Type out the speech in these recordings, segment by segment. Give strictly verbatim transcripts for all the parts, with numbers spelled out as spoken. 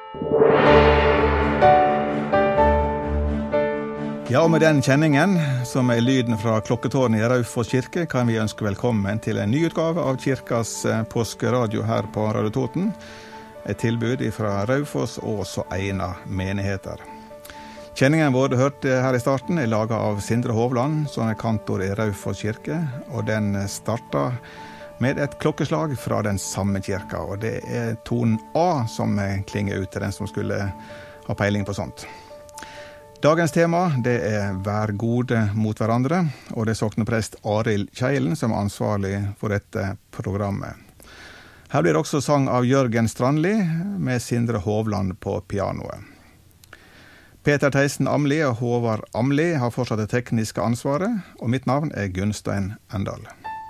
Ja, og med den kjenningen, som er lyden fra klokketårnet i Raufoss kirke, kan vi ønske velkommen til en ny utgave av kirkas påskeradio her på Radio Toten. Et tilbud fra Raufoss og så Eina menigheter. Kjenningen vår du hørte her i starten er laget av Sindre Hovland, som er kantor i Raufoss kirke, og den startet med et klokkeslag fra den samme kirka, og det er tonen A som klinger ut til den som skulle ha peiling på sånt. Dagens tema, det er Vær gode mot hverandre, og det er sokneprest Arild Kjeilen som er ansvarlig for dette programmet. Her blir det også sang av Jørgen Strandli med Sindre Hovland på pianoet. Peter Theisen Amli og Håvard Amli har fortsatt det tekniske ansvaret, og mitt navn er Gunstein Endal.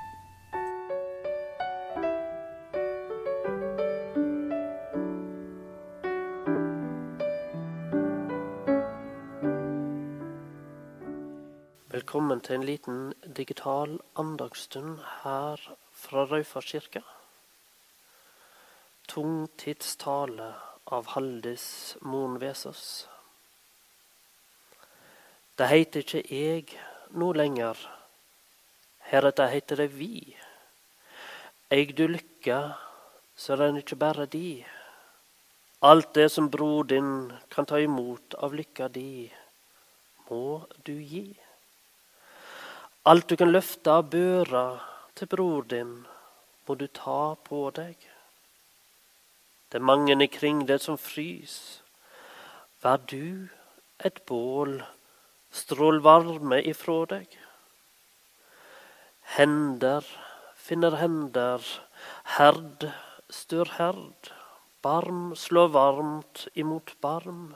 Velkommen til en liten digital andagsstund her fra Raufoss kirke. Tungtidstale av Haldis Moen Vesaas. Det heter ikke jeg nå lenger. Heretter heter det vi. Eig du lykke, så er det ikke bare de. Alt det som bror din kan ta imot av lykka di, må du gi. Alt du kan løfte av børa til bror din, må du ta på deg. Det er mange ikring det som frys. Vær du et bål, strål varme ifra deg. Hender finner hender, herd stør herd, barm slår varmt imot barm.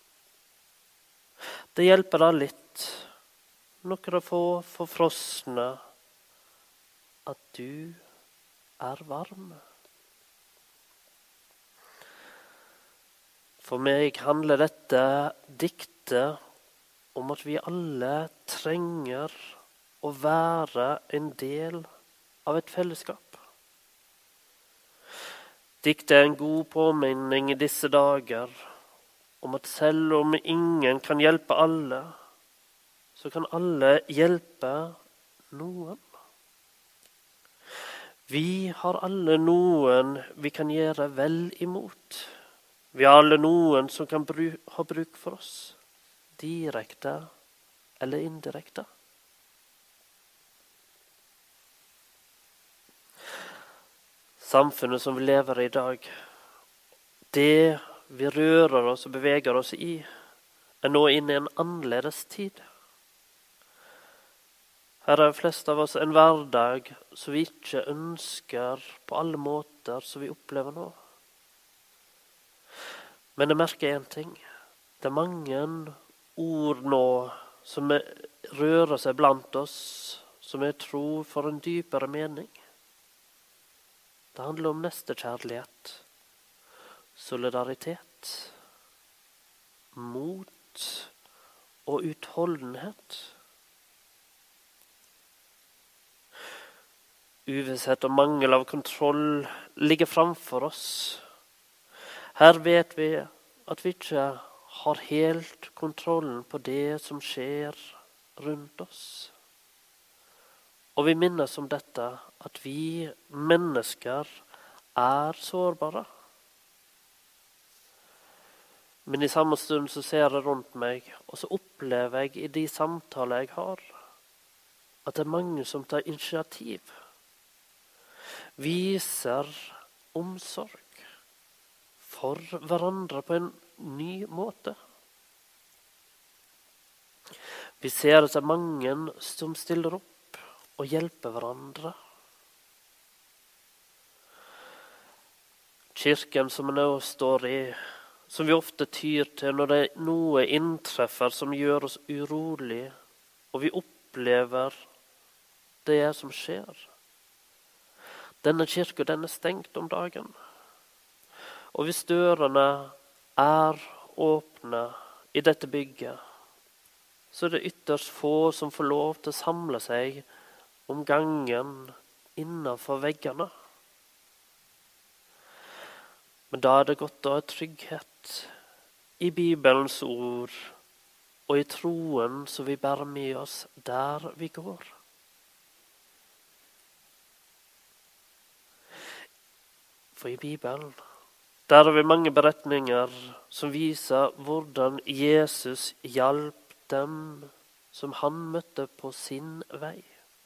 Det hjelper deg litt, noen få forfrosne, at du er varm. For meg handler dette diktet om at vi alle trenger å være en del av et fellesskap. Diktet er en god påminning i disse dager om at selv om ingen kan hjelpe alle, så kan alle hjelpe noen. Vi har alle noen vi kan gjøre vel imot. Vi har alle noen som kan bru- ha bruk for oss, direkte eller indirekte. Samfunnet som vi lever i i dag, det vi rører oss og beveger oss i, er nå inne i en annerledes tid. Her er de fleste av oss en hverdag som vi ikke ønsker på alle måter som vi opplever nå. Men jeg merker en ting. Det er mange ord nå som rører seg blant oss, som jeg tror får en dypere mening. Det handler om nestekjærlighet, solidaritet, mot og utholdenhet. Uvisshet og mangel av kontroll ligger framfor oss. Her vet vi at vi ikke har helt kontrollen på det som skjer rundt oss. Og vi minnes om dette, at vi mennesker er sårbare. Men i samme stund så ser jeg rundt meg, og så opplever jeg i de samtaler jeg har, at det er mange som tar initiativ. Viser omsorg for hverandre på en ny måte. Vi ser at det er mange som stiller opp og hjelper hverandre. Kirken som vi nå står i, som vi ofte tyr til når det noe inntreffer som gjør oss urolig, og vi opplever det som skjer. Denne kirken den er stengt om dagen. Og hvis dørene er åpne i dette bygget, så er det ytterst få som får lov til å samle seg om gangen innenfor veggene. Men da er det godt å ha trygghet i Bibelens ord og i troen som vi bærer med oss der vi går. For i Bibelen, der har vi mange beretninger som viser hvordan Jesus hjalp dem som han møtte på sin vei.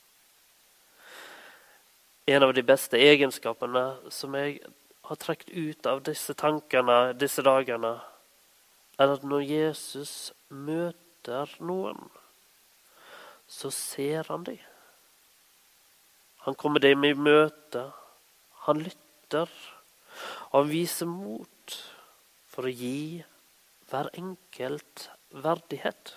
En av de beste egenskapene som jeg har trukket ut av disse tankene, disse dagene, er at når Jesus møter noen, så ser han dem. Han kommer dem i møte, han lytter, og han viser mot for å gi hver enkelt verdighet.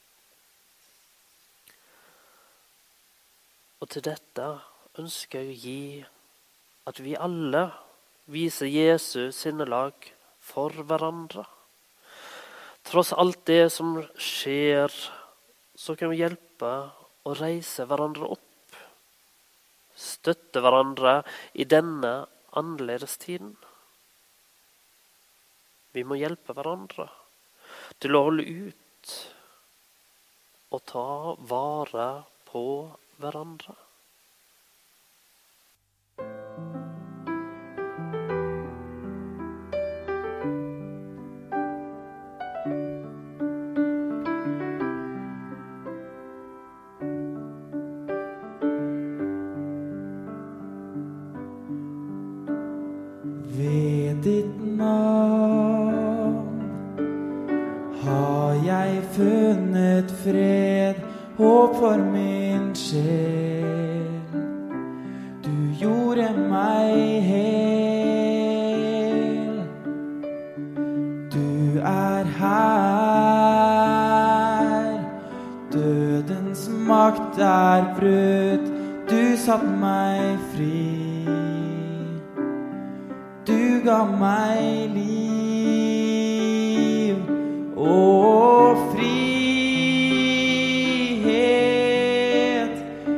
Og til dette ønsker jeg å gi at vi alle viser Jesus sinnelag for hverandre. Tross alt det som skjer, så kan vi hjelpe å reise hverandre opp. Støtte hverandre i denne annerledes tiden. Vi må hjelpe hverandre til å holde ut og ta vare på hverandre. Ved ditt navn har jeg funnet fred, håp for min sjel. Du gjorde meg hel. Du er her. Dødens makt er brutt. Du satt meg fri. Du ga meg liv og frihet,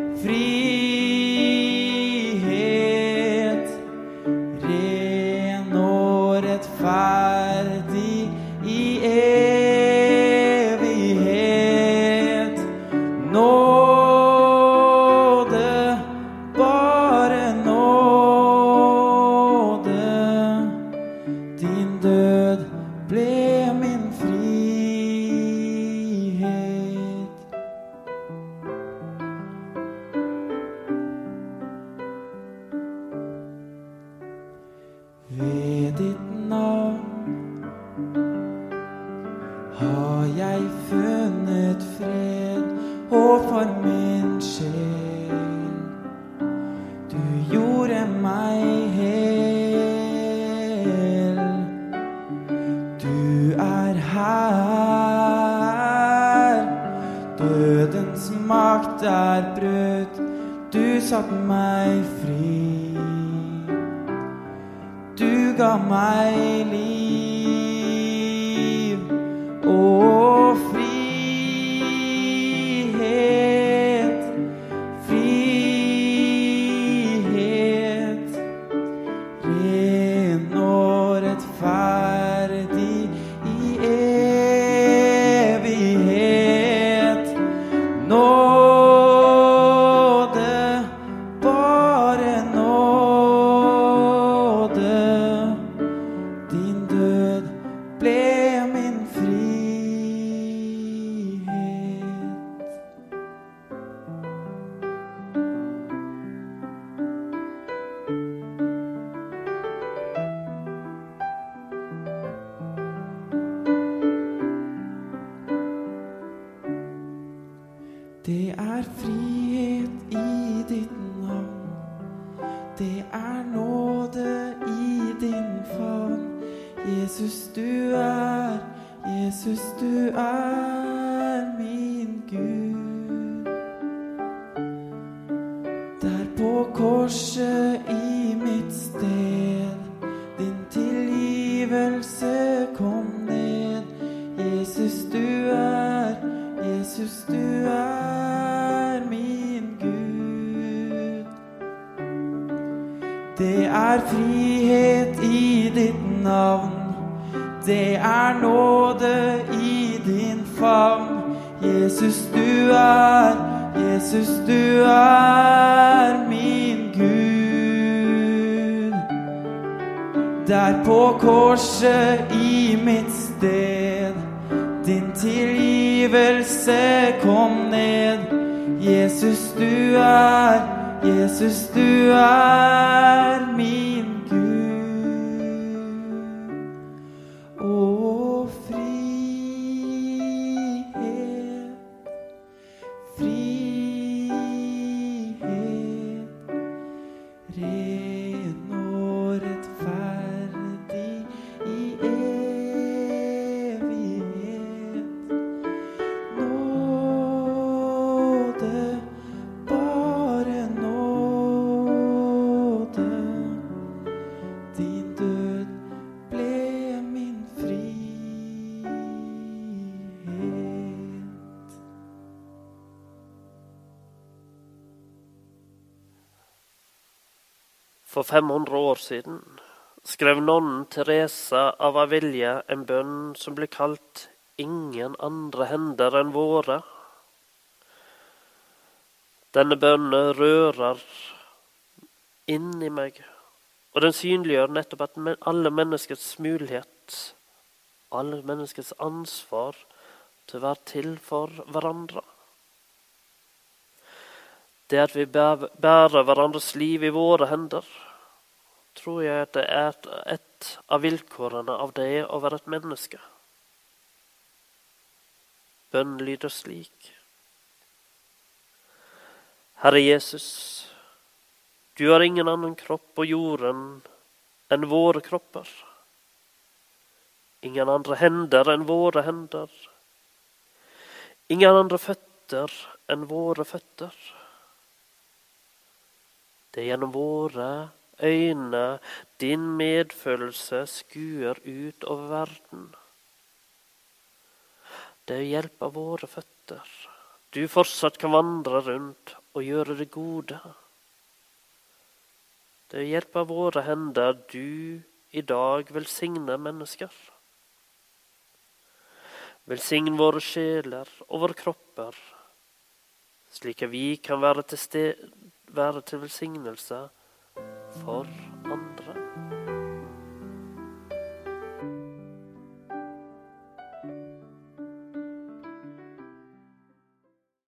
frihet, ren og rettferdig i evighet. Nåde, bare nåde. Din død ble min frihet. Ved ditt navn har jeg funnet fred, håp for min sjel. Du gjorde meg hel. Du er her. Dødens makt er brutt. Du satt meg fri. Du ga meg liv og frihet, frihet, ren og rettferdig i evighet. Nåde, bare nåde. Din død ble min frihet. Det er frihet i ditt navn. Det er nåde i din favn. Jesus, du er, Jesus, du er min Gud. Der på korset i mitt sted, din tilgivelse kom ned. Jesus, du er, Jesus, du er min Gud. Det er frihet i ditt navn. Det er nåde i din favn. Jesus, du er, Jesus, du er min Gud. Der på korset i mitt sted, din tilgivelse kom ned. Jesus, du er, Jesus, du er min Gud. Å, frihet, frihet, ren og rettferdig i evighet. Nåde, bare nåde. Din død ble min frihet. For fem hundre år siden skrev nonnen Teresa av Avila en bønn som ble kalt «Ingen andre hender enn våre». Denne bønnen rører inn i meg, og den synliggjør nettopp at alle menneskets mulighet, alle menneskets ansvar til å være til for hverandre. Det at vi bærer hverandres liv i våre hender, tror jeg at det er et, et av vilkårene av det å være et menneske. Bønnen lyder slik: Herre Jesus, du har ingen annen kropp på jorden enn våre kropper. Ingen andre hender enn våre hender. Ingen andre føtter enn våre føtter. Det er gjennom våre øyne din medfølelse skuer ut over verden. Det er hjelp av våre føtter du fortsatt kan vandre rundt og gjøre det gode. Det er hjelp av våre hender du i dag velsigner mennesker. Velsign våre sjeler og våre kropper, slik at vi kan være til, sted, være til velsignelse for andre.